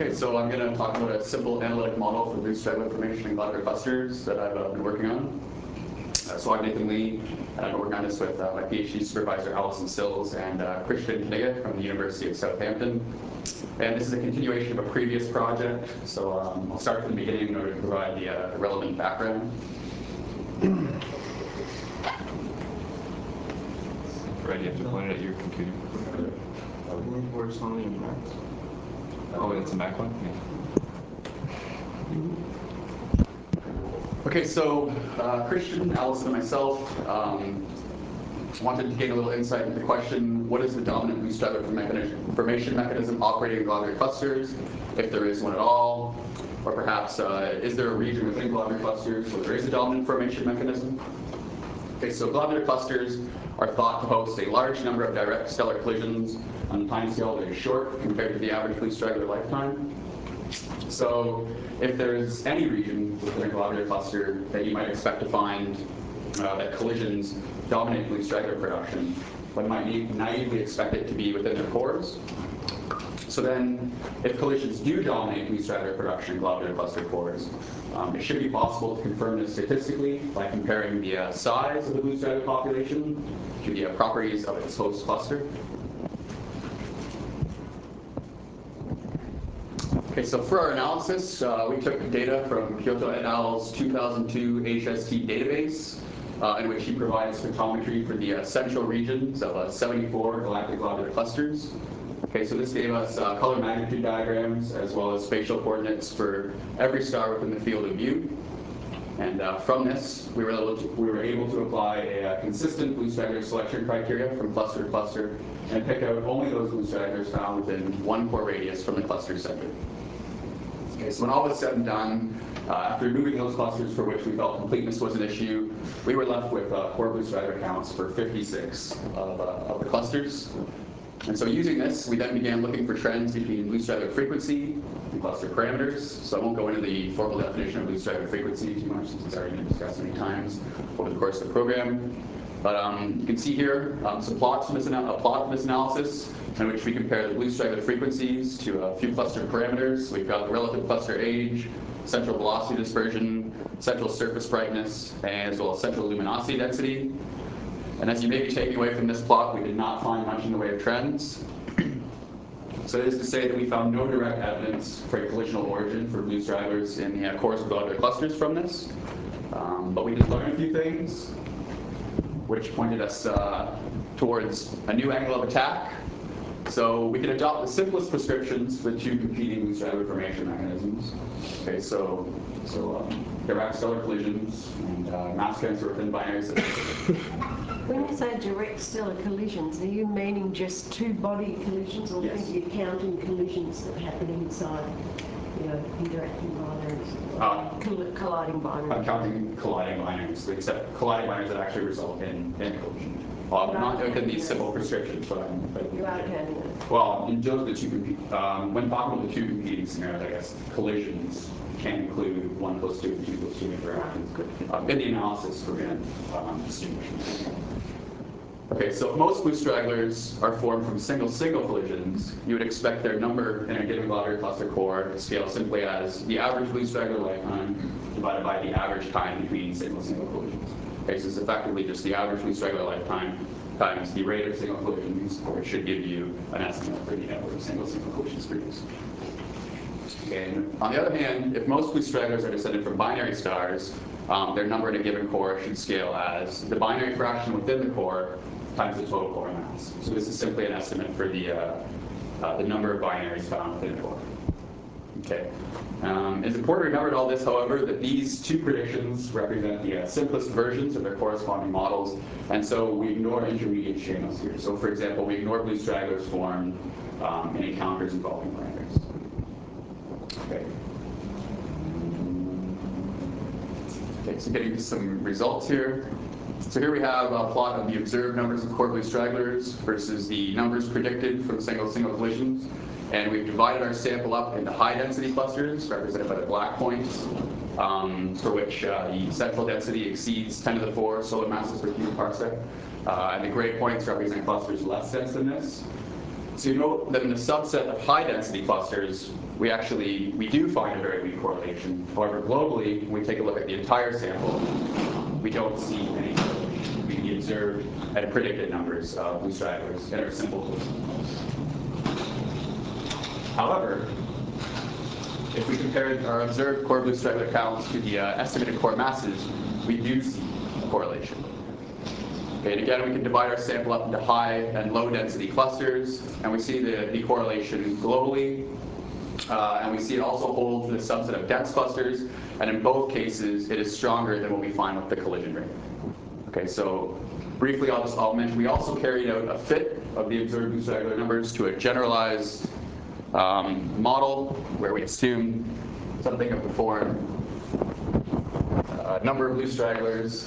Okay, so I'm going to talk about a simple analytic model for blue straggler formation in globular clusters that I've been working on. So I'm Nathan Lee, and I've been working on this with my PhD supervisor Alison Sills and Christian Kniga from the University of Southampton. And this is a continuation of a previous project, so I'll start from the beginning in order to provide the relevant background. Right, you have to point it at your computer. Horizontally and back. Oh, that's a Mac one? Yeah. Okay, so Christian, Alison, and myself wanted to gain a little insight into the question, what is the dominant blue straggler formation mechanism operating in globular clusters, if there is one at all? Or perhaps, is there a region within globular clusters where there is a dominant formation mechanism? Okay, so globular clusters are thought to host a large number of direct stellar collisions on a timescale that is short compared to the average blue straggler lifetime. So if there's any region within a globular cluster that you might expect to find that collisions dominate blue straggler production, one might naively expect it to be within their cores. So then, if collisions do dominate blue straggler production in globular cluster cores, it should be possible to confirm this statistically by comparing the size of the blue straggler population to the properties of its host cluster. Okay, so for our analysis, we took data from Kyoto et al.'s 2002 HST database, in which he provided spectrometry for the central regions of 74 galactic globular clusters. Okay, so this gave us color magnitude diagrams as well as spatial coordinates for every star within the field of view. And from this, we were able to apply a consistent blue straggler selection criteria from cluster to cluster and pick out only those blue stragglers found within one core radius from the cluster center. Okay, so when all was said and done, after removing those clusters for which we felt completeness was an issue, we were left with core blue straggler counts for 56 of the clusters. And so using this, we then began looking for trends between blue straggler frequency and cluster parameters. So I won't go into the formal definition of blue straggler frequency too much, since it's already been discussed many times over the course of the program. But you can see here some plots from a plot of this analysis in which we compare the blue straggler frequencies to a few cluster parameters. We've got the relative cluster age, central velocity dispersion, central surface brightness, and as well as central luminosity density. And as you may be taking away from this plot, we did not find much in the way of trends. So it is to say that we found no direct evidence for a collisional origin for blue stragglers in the cores of globular clusters from this. But we did learn a few things, which pointed us towards a new angle of attack. So we can adopt the simplest prescriptions for the two competing blue straggler formation mechanisms. Okay, so direct stellar collisions and mass transfer within binary systems. When you say direct stellar collisions, are you meaning just two-body collisions, or Yes. think you're counting collisions that happen inside, interacting binaries, colliding binaries? I'm counting colliding binaries, except colliding binaries that actually result in collision. Well, not within these simple prescriptions, but You are counting them. well, in those the two when talking about the two competing scenarios, I guess collisions can include 1 + 2 and 2 + 2 interactions. In the analysis, we're going to distinguish them. Okay, so if most blue stragglers are formed from single collisions, you would expect their number in a given globular cluster core to scale simply as the average blue straggler lifetime divided by the average time between single collisions. Okay, so it's effectively just the average blue straggler lifetime times the rate of single collisions, which should give you an estimate for the number of single collisions produced. Okay, and on the other hand, if most blue stragglers are descended from binary stars, their number in a given core should scale as the binary fraction within the core times the total core mass. So this is simply an estimate for the number of binaries found within a core. Okay. It's important to remember in all this, however, that these two predictions represent the simplest versions of their corresponding models, and so we ignore intermediate channels here. So, for example, we ignore blue stragglers formed in encounters involving binaries. Okay. Okay, so getting to some results here. So here we have a plot of the observed numbers of core blue stragglers versus the numbers predicted from single collisions. And we've divided our sample up into high-density clusters, represented by the black points, for which the central density exceeds 10 to the 4 solar masses per cubic parsec. And the gray points represent clusters less dense than this. So you note that in a subset of high-density clusters, we do find a very weak correlation. However, globally, when we take a look at the entire sample, we don't see any correlation. We observe at predicted numbers of blue stragglers in our simple cluster models. However, if we compare our observed core blue straggler counts to the estimated core masses, we do see a correlation. Okay, and again, we can divide our sample up into high and low density clusters, and we see the correlation globally, and we see it also holds in a subset of dense clusters, and in both cases, it is stronger than what we find with the collision rate. Okay, so briefly, I'll mention we also carried out a fit of the observed blue straggler numbers to a generalized model where we assume something of the form number of blue stragglers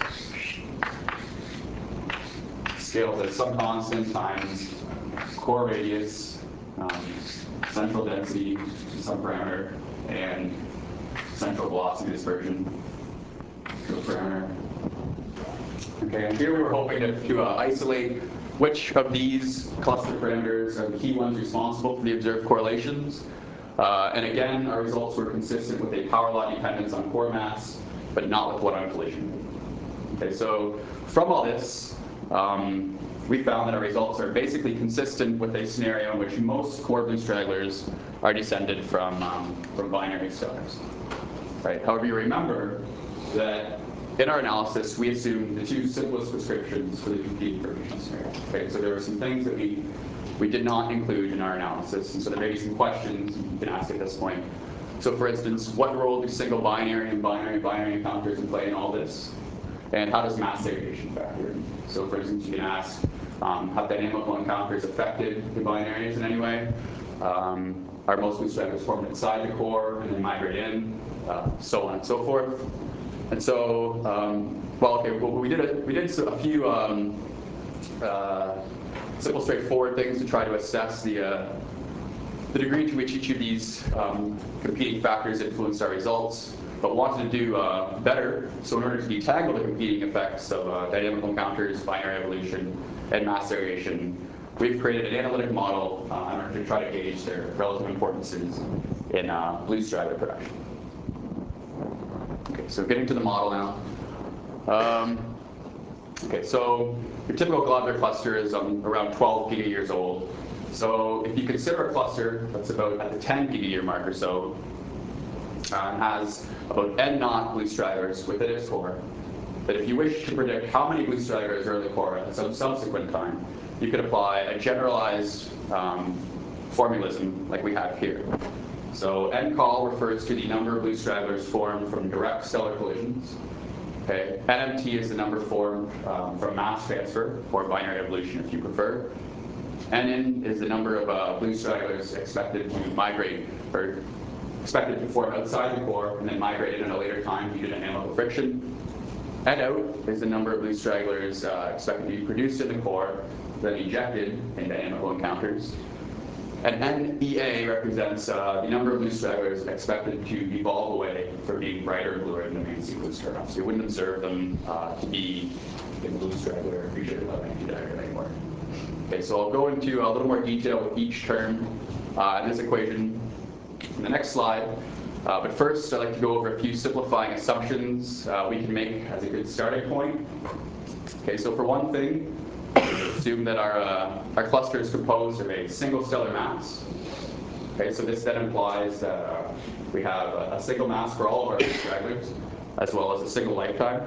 scaled at some constant times core radius, central density, some parameter, and central velocity dispersion to a parameter. Okay, and here we were hoping to isolate which of these cluster parameters are the key ones responsible for the observed correlations. And again, our results were consistent with a power law dependence on core mass, but not with one on collision. Okay, so from all this, we found that our results are basically consistent with a scenario in which most core blue stragglers are descended from binary stars. Right. However, you remember that in our analysis, we assumed the two simplest descriptions for the competing permutation scenario. Okay, so there are some things that we did not include in our analysis, and so there may be some questions you can ask at this point. So for instance, what role do single binary and binary encounters play in all this? And how does mass segregation factor in? So for instance, you can ask, have dynamical encounters affected the binaries in any way? Are most blue stragglers formed inside the core and then migrate in? So on and so forth. And so, we did a few simple, straightforward things to try to assess the degree to which each of these competing factors influenced our results, but wanted to do better. So in order to detangle the competing effects of dynamical encounters, binary evolution, and mass segregation, we've created an analytic model in order to try to gauge their relative importances in blue straggler production. Okay, so getting to the model now. Okay, so your typical globular cluster is around 12 gigayears old. So if you consider a cluster that's about at the 10 gigayear mark or so, and has about n0 blue stragglers within its core, that if you wish to predict how many blue stragglers are in the core at some subsequent time, you could apply a generalized formulism like we have here. So ncol refers to the number of blue stragglers formed from direct stellar collisions. Okay, nmt is the number formed from mass transfer, or binary evolution if you prefer. Nin is the number of blue stragglers expected to migrate, or expected to form outside the core and then migrate in at a later time due to dynamical friction. Nout is the number of blue stragglers expected to be produced in the core, then ejected in dynamical encounters. And NEA represents the number of blue stragglers expected to evolve away from being brighter or bluer than the main sequence turnout. So you wouldn't observe them to be in blue straggler appreciated Levensky diagram anymore. Okay, so I'll go into a little more detail with each term in this equation in the next slide. But first, I'd like to go over a few simplifying assumptions we can make as a good starting point. Okay, so for one thing, assume that our cluster is composed of a single stellar mass. Okay, so this then implies that we have a single mass for all of our blue stragglers, as well as a single lifetime.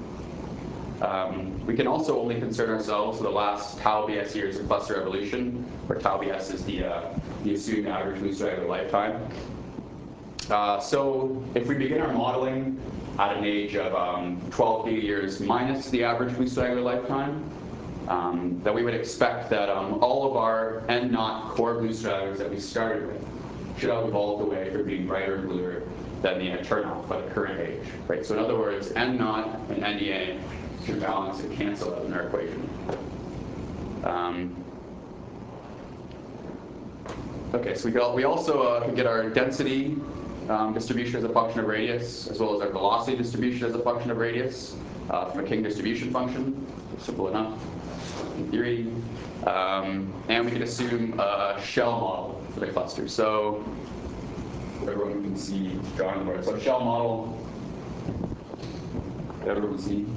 We can also only concern ourselves with the last tau bs years of cluster evolution, where tau bs is the assumed average blue straggler lifetime. So if we begin our modeling at an age of 12 gigayears minus the average blue straggler lifetime, then we would expect that all of our n0 core blue stragglers that we started with should have evolved away from being brighter and bluer than the turnout by the current age. Right? So in other words, n0 and NEA should balance and cancel out in our equation. Okay, so we also can get our density distribution as a function of radius, as well as our velocity distribution as a function of radius from a King distribution function. Simple enough. in theory. And we can assume a shell model for the cluster. So everyone can see drawn on the board. So a shell model, everyone can see.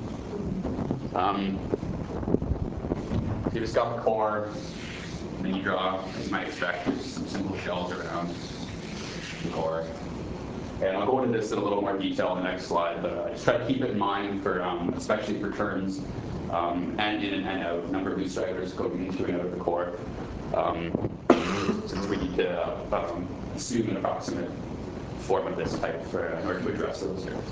So you just got the core, and then you draw, as you might expect, some simple shells around the core. And I'll go into this in a little more detail in the next slide, but just try to keep it in mind for, especially for terms and in and out, number of loose stragglers going into and out of the core, since we need to assume an approximate form of this type in order to address those here.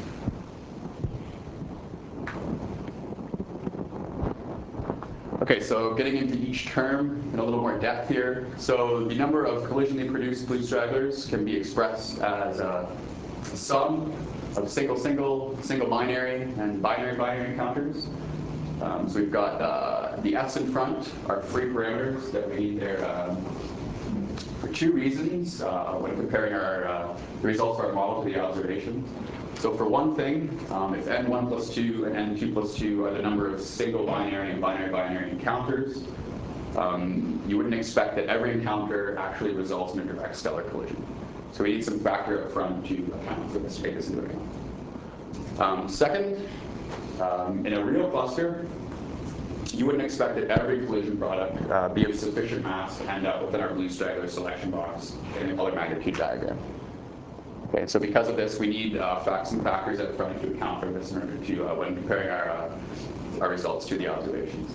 Okay, so getting into each term in a little more depth here. So the number of collisionally produced blue stragglers can be expressed as a sum of single binary and binary encounters. So we've got the F's in front are free parameters that we need there for two reasons when comparing our the results of our model to the observation. So for one thing, if n1 plus 2 and n2 plus 2 are the number of single binary and binary encounters, you wouldn't expect that every encounter actually results in a direct stellar collision. So we need some factor up front to account for this, take this into account. Second, in a real cluster, you wouldn't expect that every collision product be of sufficient mass to end up within our blue straggler selection box in the color magnitude diagram. Okay, so because of this, we need some factors up front to account for this in order to, when comparing our results to the observations.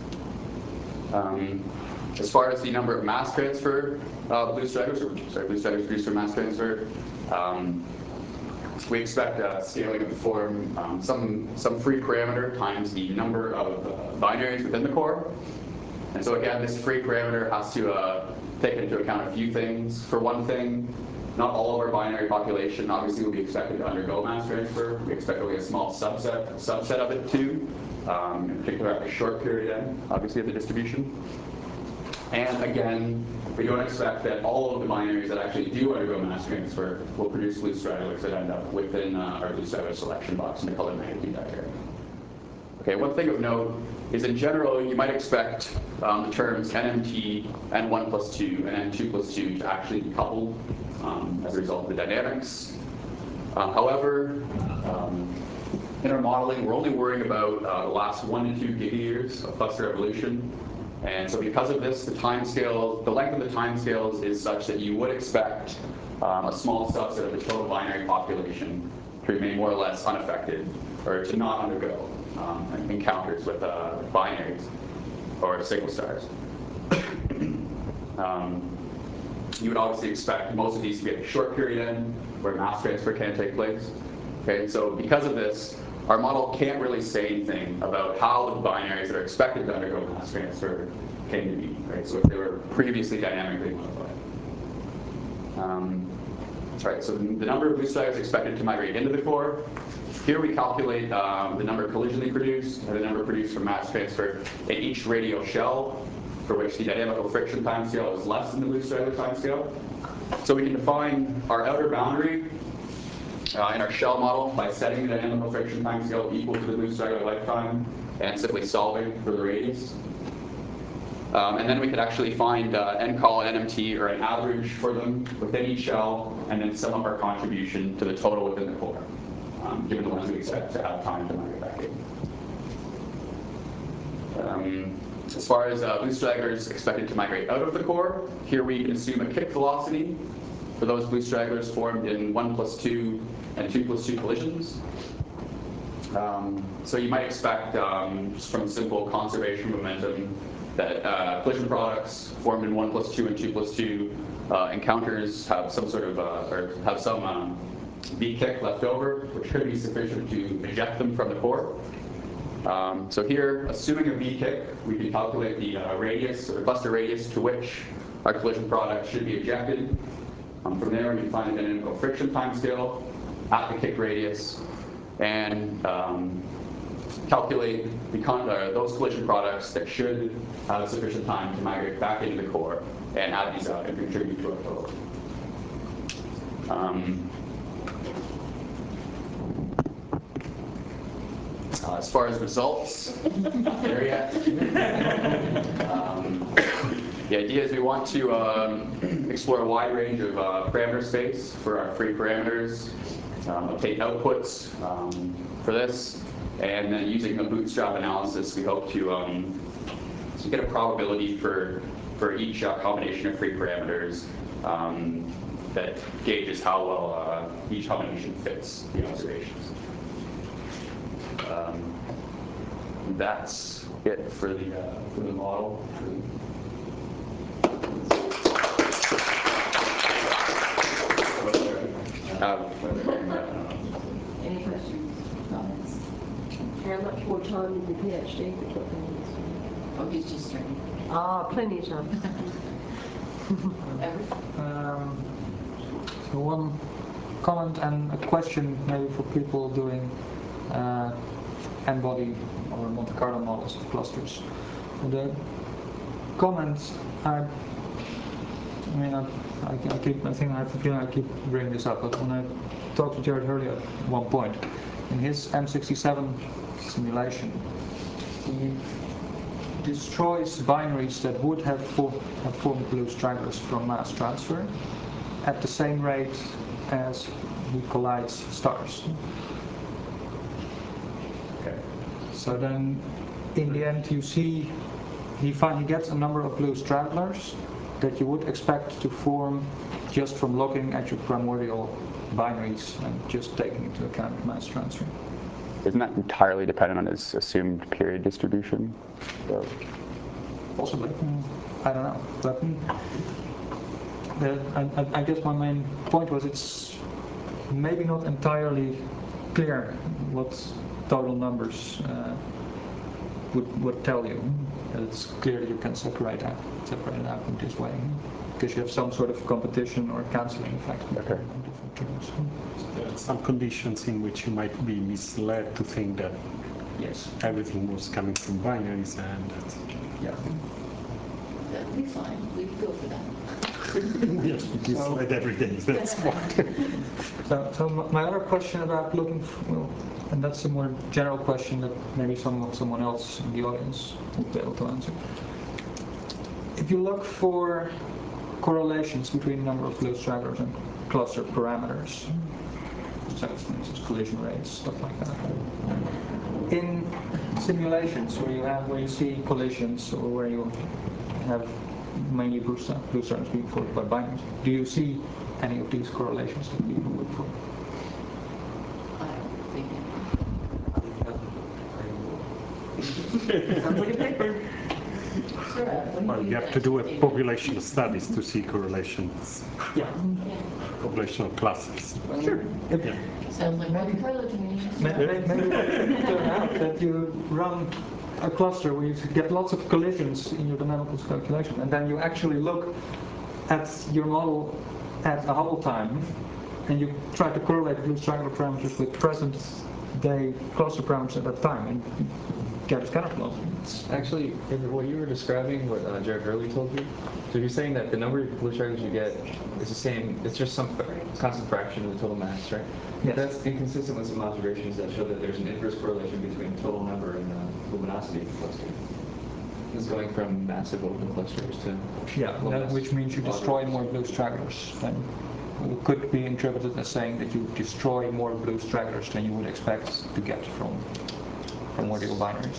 As far as the number of mass transfer blue stragglers produced from mass transfer, we expect scaling of the form some free parameter times the number of binaries within the core. And so again, this free parameter has to take into account a few things. For one thing, not all of our binary population obviously will be expected to undergo mass transfer. We expect only a small subset of it too, in particular at the short period end, obviously, of the distribution. And again, we don't expect that all of the binaries that actually do undergo mass transfer will produce blue stragglers that end up within our blue straggler selection box in the color magnitude diagram. Okay, one thing of note is in general, you might expect the terms NMT, N1 plus 2, and N2 plus 2 to actually be coupled as a result of the dynamics. However, in our modeling, we're only worrying about the last 1 to 2 gigayears of cluster evolution. And so because of this, the length of the timescales is such that you would expect a small subset of the total binary population to remain more or less unaffected, or to not undergo encounters with binaries or single stars. You would obviously expect most of these to be at a short period end where mass transfer can take place. Okay, so because of this, our model can't really say anything about how the binaries that are expected to undergo mass transfer came to be, right? So if they were previously dynamically modified. All right, so the number of blue stragglers expected to migrate into the core. Here we calculate the number collisionally produced and the number produced from mass transfer in each radial shell, for which the dynamical friction timescale is less than the blue straggler timescale. So we can define our outer boundary in our shell model by setting the dynamical friction timescale equal to the blue straggler lifetime and simply solving for the radius. And then we could actually find NCOL and NMT, or an average for them within each shell, and then sum up our contribution to the total within the core, given the ones we expect to have time to migrate back in. As far as blue stragglers expected to migrate out of the core, here we can assume a kick velocity for those blue stragglers formed in 1 plus 2 and 2 plus 2 collisions. So you might expect, just from simple conservation momentum, that collision products formed in 1 plus 2 and 2 plus 2 encounters have some sort of, or have some V kick left over, which could be sufficient to eject them from the core. So here, assuming a V kick, we can calculate the radius, or the cluster radius, to which our collision product should be ejected. From there, we can find the dynamical friction timescale at the kick radius, and calculate those collision products that should have sufficient time to migrate back into the core, and add these up and contribute to our total. As far as results, not there yet. The idea is we want to explore a wide range of parameter space for our free parameters, obtain outputs for this, and then using a bootstrap analysis, we hope to get a probability for each combination of free parameters that gauges how well each combination fits the observations. That's it for the model. Any questions, comments? How much more time did the PhD put in this? Oh, he's just starting. Plenty of time. So one comment and a question maybe for people doing N-body or Monte Carlo models of clusters. The comments I have the feeling I keep bringing this up, but when I talked to Jared Hurley at one point, in his M67 simulation, he destroys binaries that would have formed blue stragglers from mass transfer at the same rate as he collides stars. Okay. So then, in the end, you see he gets a number of blue stragglers that you would expect to form just from looking at your primordial binaries and just taking into account mass transfer. Isn't that entirely dependent on his assumed period distribution? So. Possibly. I don't know. But I guess my main point was it's maybe not entirely clear what total numbers would tell you. It's clear that you can separate it out in this way because you have some sort of competition or cancelling effect. Okay. There are some conditions in which you might be misled to think that Yes. everything was coming from binaries, and that's, Yeah. That'll be fine. We go for that. yes, we misled every day. That's fine. So my other question about looking for, and that's a more general question that maybe someone else in the audience would be able to answer. If you look for correlations between number of blue stragglers and cluster parameters, so for instance collision rates, stuff like that, in simulations where you see collisions or where you have mainly blue stragglers being formed by binaries, do you see any of these correlations that people look for? I don't think it. Well, you have to do a population studies to see correlations, Yeah. populational classes. Sure. Yeah. Sounds like Monte Carlo to me. Maybe it turn out that you run a cluster where you get lots of collisions in your dynamical calculation, and then you actually look at your model at a Hubble time, and you try to correlate blue straggler parameters with present-day cluster parameters at that time, and you get a scatter plot. Actually, in what you were describing, what Jared Hurley told you, so you're saying that the number of blue stragglers you get is the same, it's just some constant fraction of the total mass, right? Yes. That's inconsistent with some observations that show that there's an inverse correlation between total number and luminosity of the cluster. It's going from massive open clusters to low mass Which means you destroy more blue stragglers. Then it could be interpreted as saying that you destroy more blue stragglers than you would expect to get from primordial binaries.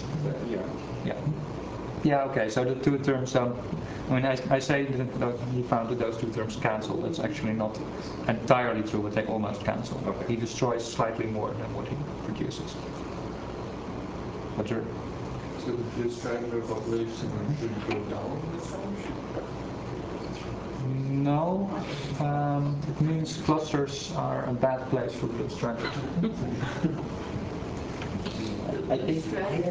Yeah. Okay. So the two terms. I say that he found that those two terms cancel. That's actually not entirely true, but they almost cancel. Okay. He destroys slightly more than what he produces. But you're. So the blue straggler population should go down with time? No, it means clusters are a bad place for blue stragglers. I think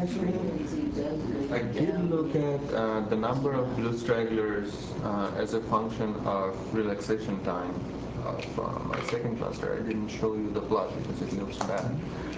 I did look at the number of blue stragglers as a function of relaxation time of my second cluster. I didn't show you the plot because it looks bad.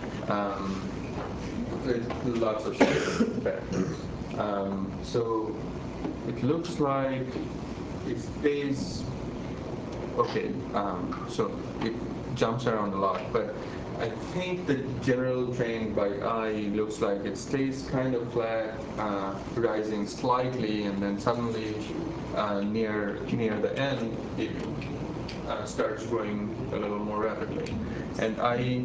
There's lots of factors. So it looks like it stays okay. So it jumps around a lot, but I think the general trend by eye looks like it stays kind of flat, rising slightly, and then suddenly near the end it starts growing a little more rapidly. And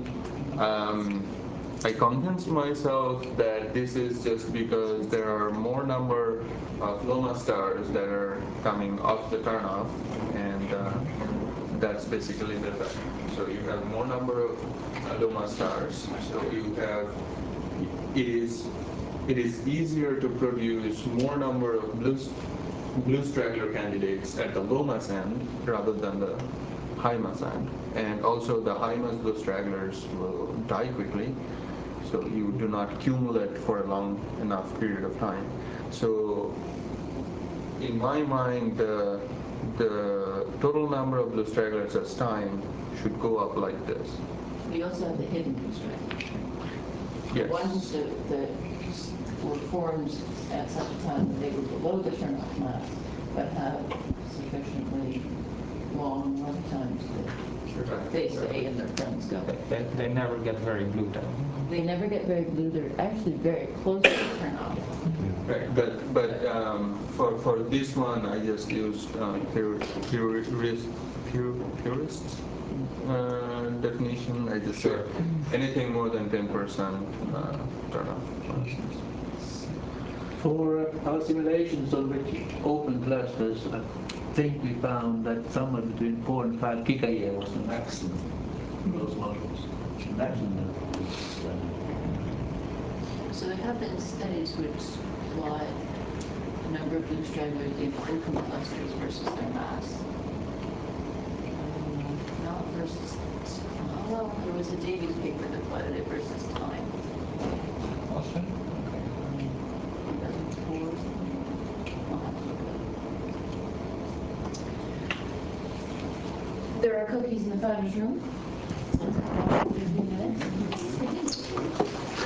I convinced myself that this is just because there are more number of Loma stars that are coming off the turnoff, and that's basically the fact. So you have more number of Loma stars. So you have it is easier to produce more number of blue straggler candidates at the low mass end rather than the high mass end. And also the high mass blue stragglers will die quickly, so you do not accumulate for a long enough period of time. So in my mind, the total number of blue stragglers as time should go up like this. We also have the hidden blue stragglers. Yes. The ones that were formed at such a time that they were below the turnoff mass, but have sufficiently long lifetimes that they stay and their friends go. They never get very blue then. They never get very blue. They're actually very close to turnoff. Right, but for this one, I just used purist definition. I just said anything more than 10% turn off. For our simulations on which open clusters, I think we found that somewhere between 4 and 5 gigayear was the maximum for those models. Maximum. So there have been studies which plot the number of blue stragglers in open clusters versus their mass. Not versus, well, there was a Davies paper that plotted it versus time. Awesome. 2004. I'll have to look it up. There are cookies in the founder's room.